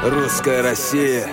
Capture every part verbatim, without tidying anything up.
Русская Россия.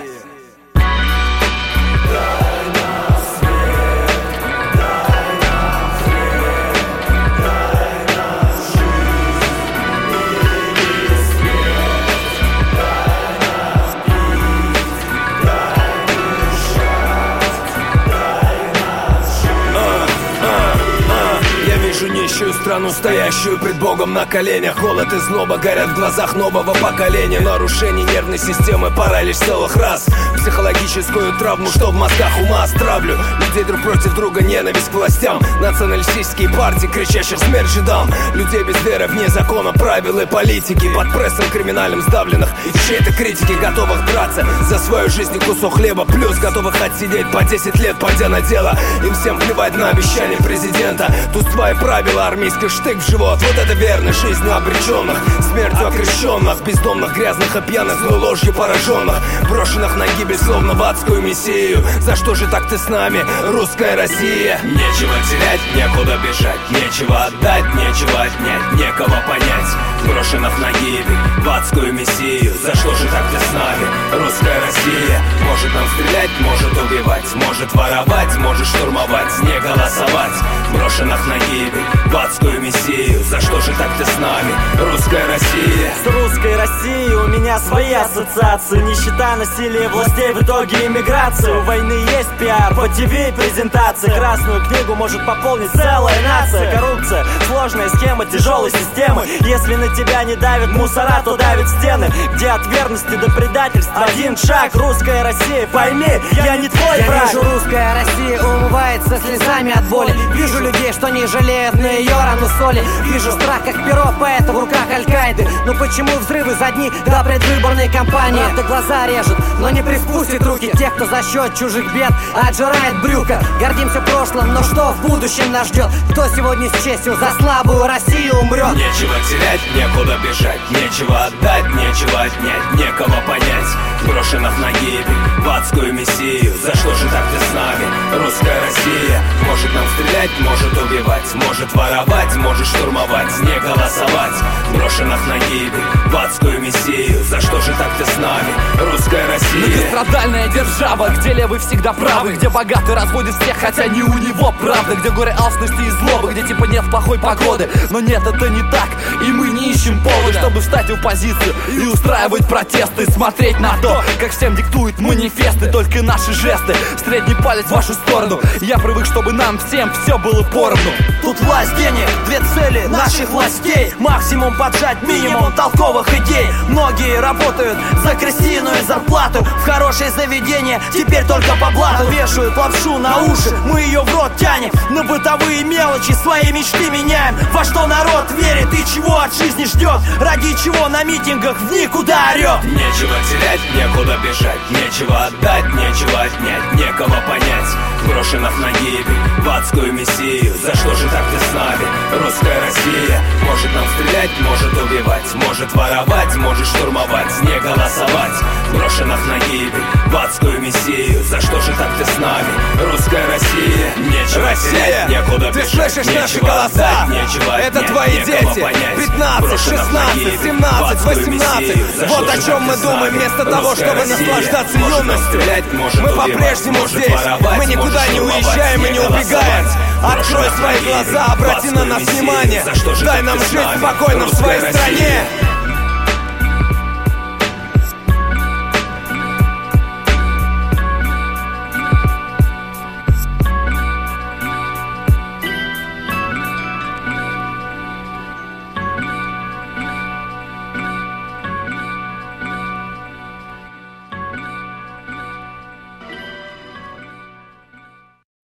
Вижу нищую страну, стоящую пред Богом на коленях. Голод и злоба горят в глазах нового поколения. Нарушение нервной системы, паралич целых рас. Психологическую травму, что в мозгах ума стравлю. Людей друг против друга, ненависть к властям. Националистические партии, кричащих смерть жидам. Людей без веры, вне закона, правил и политики. Под прессом криминальным сдавленных и чьей-то критики, готовых драться за свою жизнь и кусок хлеба. Плюс готовых отсидеть по десять лет, пойдя на дело. Им всем плевать на обещания президента. Тут свои правила, армейский штык в живот. Вот это верность жизни обреченных, смертью окрещенных, бездомных, грязных и пьяных, злой ложью пораженных, брошенных на гибель словно в адскую мессию. За что же так ты с нами, русская Россия? Нечего терять, некуда бежать, нечего отдать, нечего отнять, некого понять, брошенных на гибель в адскую мессию. За что же так ты с нами, русская Россия? Может нам стрелять, может убивать, может воровать, может штурмовать, не голосовать, брошенных на гибель в адскую мессию. За что же так ты с нами, русская Россия? С русской Россией у меня свои ассоциации. Нищета, насилие властей, в итоге иммиграция. У войны есть пиар, по ТВ презентации. Красную книгу может пополнить целая нация. Коррупция, сложная схема тяжелой системы. Если на тебя не давят мусора, то давят стены, где от верности до предательства один шаг. Русская Россия, пойми, я не твой я враг. Вижу, русская Россия умывается слезами от боли. Вижу людей, что не жалеют на ее рану соли. Вижу страх, как перо поэта в руках Аль-Каиды. Но почему взрывы за дни до предвыборной кампании? Правда глаза режет, но не приспустит руки тех, кто за счет чужих бед отжирает брюка. Гордимся прошлым, но что в будущем нас ждет? Кто сегодня с честью за слабую Россию умрет? Нечего терять, некуда бежать, нечего отдать, нечего отнять, некого понять, брошенных на гибель в адскую мессию. За что же так ты с нами, русская Россия? Может нам стрелять, может убивать, может воровать, может штурмовать, не голосовать, брошенных на гибель в адскую мессию. За что же так ты с нами, русская Россия? Многострадальная держава, где левый всегда правый, где богатый разводит всех, хотя не у него правда, где горе алчности и злобы, где типа нет плохой погоды. Но нет, это не так, и мы не ищем повод, чтобы встать в оппозицию и устраивать протесты. Смотреть на то, как всем диктуют манифесты, только наши жесты, средний палец в вашу сторону. Я привык, чтобы нам всем все было поровну. Тут власть денег, две цели наших властей. Максимум поджать минимум толковых идей. Многие работают за крысиную зарплату, в хорошее заведение теперь только по блату. Вешают лапшу на уши, мы ее в рот тянем. На бытовые мелочи свои мечты меняем. Во что народ верит и чего от жизни ждет, ради чего на митингах в никуда орет. Нечего терять, некуда бежать, нечего отдать, нечего отнять, некого понять, брошенных на гибель в адскую мессию. За что же так ты с нами, русская Россия? Может нам стрелять, может убивать, может воровать, может штурмовать, не голосовать, брошенных на гибель в адскую мессию. За что же так ты с нами, русская Россия? Нечего Россия, терять, некуда ты бежать, слышишь наши нечего голоса? отдать, нечего Это отнять, твои некого дети, понять, пятнадцать, брошенных на шестнадцать, гибель в семнадцать, адскую восемнадцать. мессию. За Вот что о же чем так мы ты с думаем, нами, вместо того, русская чтобы Россия? наслаждаться Может нам юностью. стрелять, может Мы убивать, по-прежнему может здесь, воровать, мы никуда может не штурмовать, уезжаем и не голосовать. убегаем. Открой Брошенных свои на гибель глаза, в обрати на адскую нас мессию. внимание. За что же Дай так нам ты с жить нами, спокойно в русская своей Россия? стране.